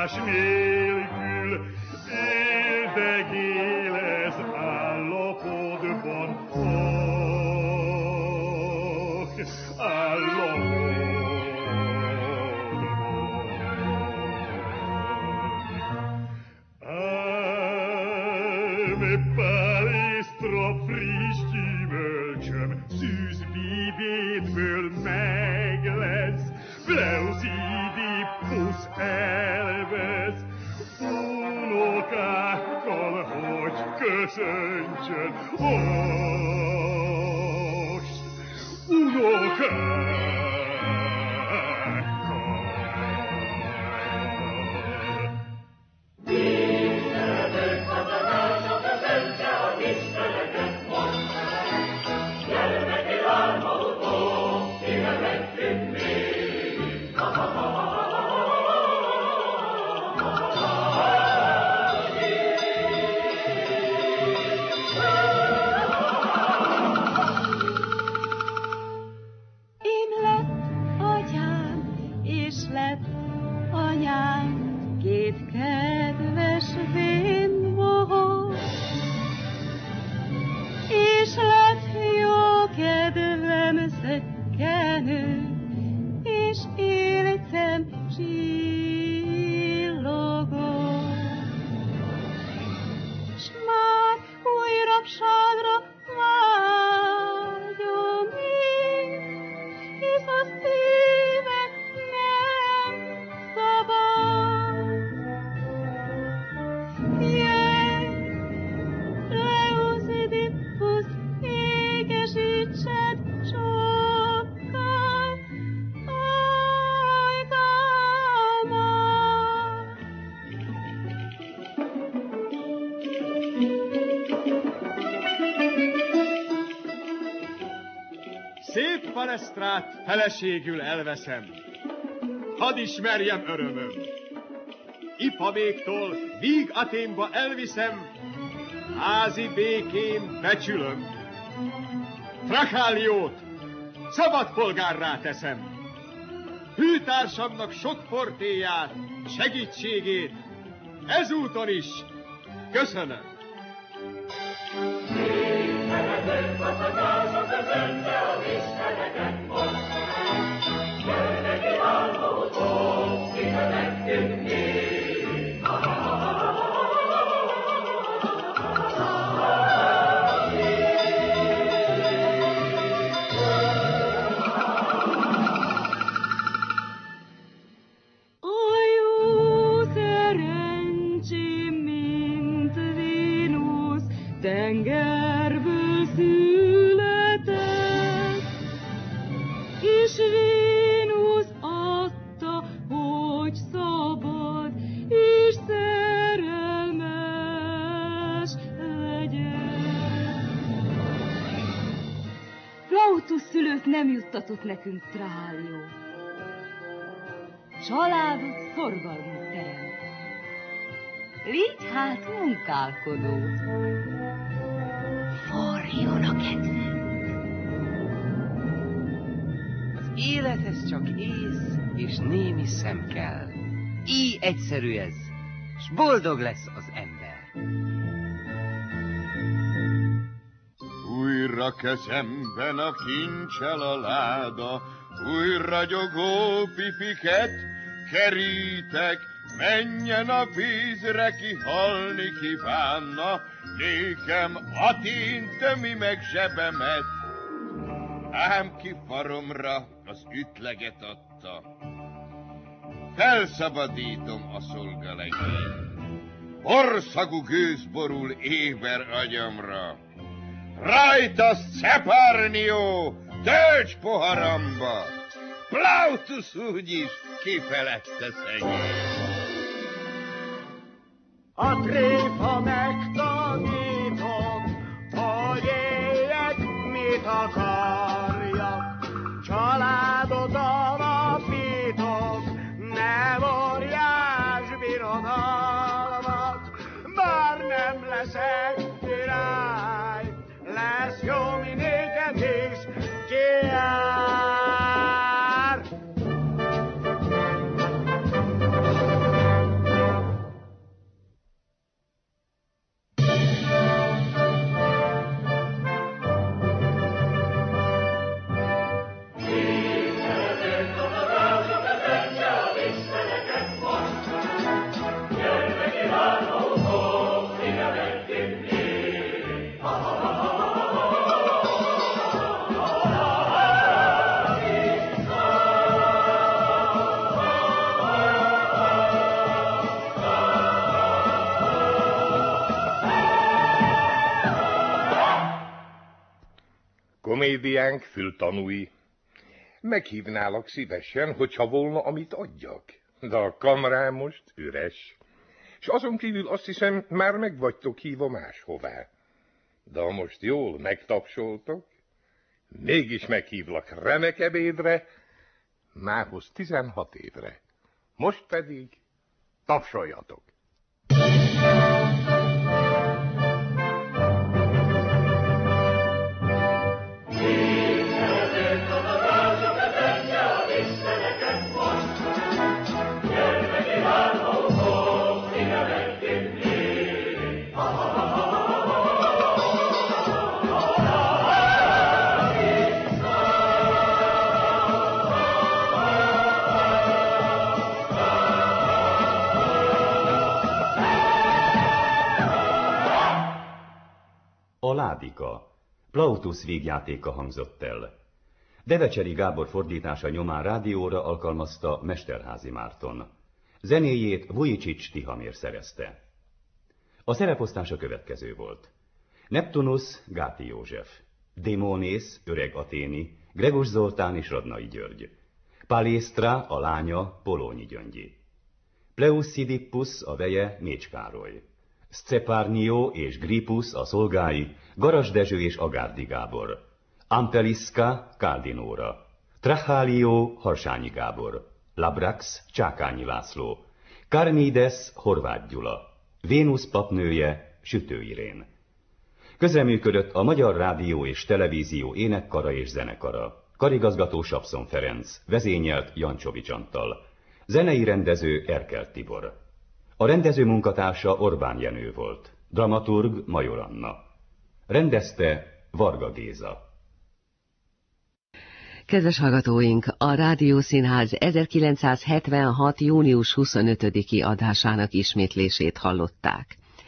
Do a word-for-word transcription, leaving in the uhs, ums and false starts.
más nélkül éldegél ez állapotban. Oh, állapotban. Ám páléstra friss gyümölcsöm szűz bívédből meg lesz, Pleusidipus elvesz, unokákkal hogy köszöntsön. Most unokákkal. Mindenek katanása köszöntse az Isteneket most, gyermeki álmodó, szíve megtűnt még. Én lett atyám, és lett anyám, két kedves vén bohóc, és lett jó kedvem szökkenő, és életem csillogó. S már újrabbságra vágyom én, hisz a szívem nem szabad. Jöjj, Pleusidipus, égesítsed sokkal ajtamat. Szép Palestrát feleségül elveszem, hadd ismerjem örömöm. Ipaméktól víg Athénba elviszem, házi békén becsülöm. Trakáliót szabad polgárrá teszem, hűtársamnak sok portéját, segítségét ezúton is köszönöm. Mindenek katanása köszöntse az Isteneket most, gyermeki álmodó, szíve megtűnt még. Tengerből született, és Vénusz adta, hogy szabad és szerelmes legyen. Plautus szülőt nem juttatott nekünk Trálió. Családot szorgalmunk teremt. Légy hát munkálkodót. Forjon a kedvünk. Az élethez csak ész és némi szem kell. Így egyszerű ez, s boldog lesz az ember. Újra kezemben a kincsel a láda, új ragyogó pipiket kerítek, menjen a vízre, ki halni kívánna, nékem Atén tömi meg zsebemet. Ám ki faromra az ütleget adta, felszabadítom a szolgalegényt. Orszagú gőz borul éber agyamra, rajta Szeparnió, tölts poharamba, Plautus úgyis kifeledte szegény. A tréfa megtanított, hogy éljek, mit akarjak. Családot alapítok, nem óriás birodalmat. Bár nem leszek király, lesz jó mi néked is kijár. komédiánk fültanúi. Meghívnálak szívesen, hogyha volna, amit adjak. De a kamrám most üres. És azon kívül azt hiszem, már meg vagytok hívva máshová. De ha most jól megtapsoltok, mégis meghívlak remek ebédre, mához tizenhat évre. Most pedig tapsoljatok! A Ládika, Plautus vígjátéka hangzott el. Devecseri Gábor fordítása nyomán rádióra alkalmazta Mesterházy Márton. Zenéjét Vujicic Tihamér szerezte. A szereposztás a következő volt. Neptunus Gáti József, Démonész Öreg Athéni, Gregos Zoltán és Radnai György, Palésztra a lánya Polónyi Gyöngyi, Pleusidippus a veje Mécs Károly, Szcepárnió és Gripus a szolgái, Garas Dezső és Agárdi Gábor, Ampeliszka Káldi Nóra, Trachálió Harsányi Gábor, Labrax Csákányi László, Karmides Horváth Gyula, Vénusz papnője Sütő Irén. Közreműködött a Magyar Rádió és Televízió énekkara és zenekara, karigazgató Sapszon Ferenc, vezényelt Jancsovics Antal, zenei rendező Erkel Tibor. A rendező munkatársa Orbán Jenő volt, dramaturg Major Anna. Rendezte Varga Géza. Kedves hallgatóink, a Rádiószínház ezerkilencszázhetvenhat. június huszonötödiki adásának ismétlését hallották.